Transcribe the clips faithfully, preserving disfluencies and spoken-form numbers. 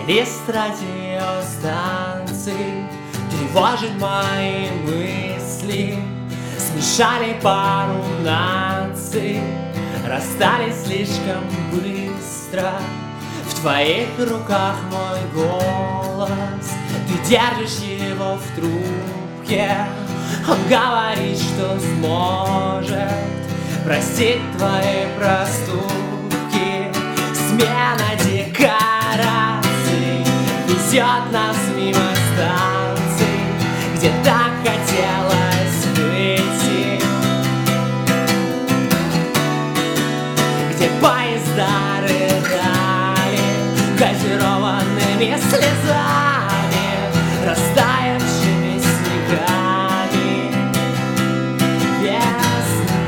Плейлист радиостанций тревожит мои мысли. Смешали пару наций, расстались слишком быстро. В твоих руках мой голос, ты держишь его в трубке. Он говорит, что сможет простить твои проступки. Смена декораций везет нас мимо станций, где так хотелось выйти, где поезда рыдали газированными слезами, растаявшими снегами весны.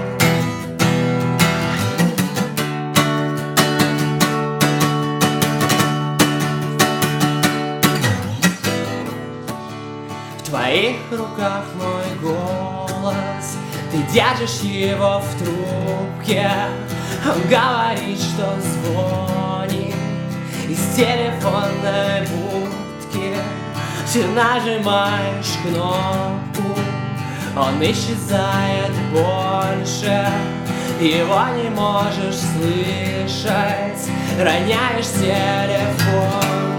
В твоих руках мой голос, ты держишь его в трубке. Он говорит, что звонит из телефонной будки. Ты нажимаешь кнопку, он исчезает больше. Его не можешь слышать, роняешь телефон.